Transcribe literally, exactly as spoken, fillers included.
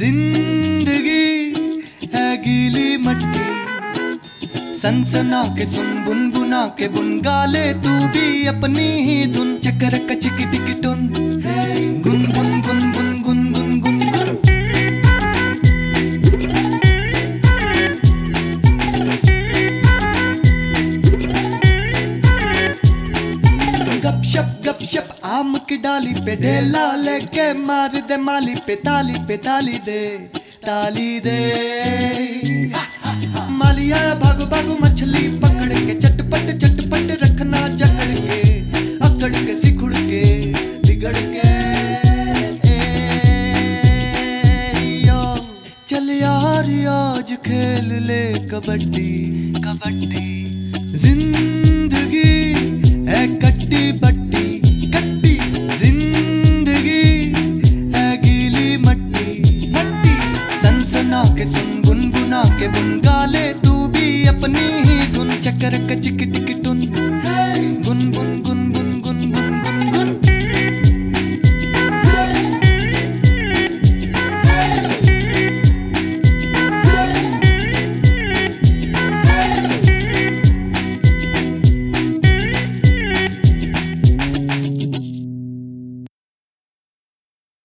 जिंदगी है गीली मट्टी, सनसना के सुन बुनबुना के बुन गाले तू भी अपनी ही धुन। चकर कचिक टिक टुन गुन गुन गुन गुन गुन गुन गुन गुन। गपशप गपशप आम की डाली पे ढेला लेके मार दे माली पे ताली पे ताली दे ताली दे। मालिया भागो भागो मछली पकड़ के चटपट चटपट रखना जकड़ के अकड़ के सिकुड़ के बिगड़ के। ए, यो चल यार आज खेल ले कबड्डी कबड्डी। जिंदगी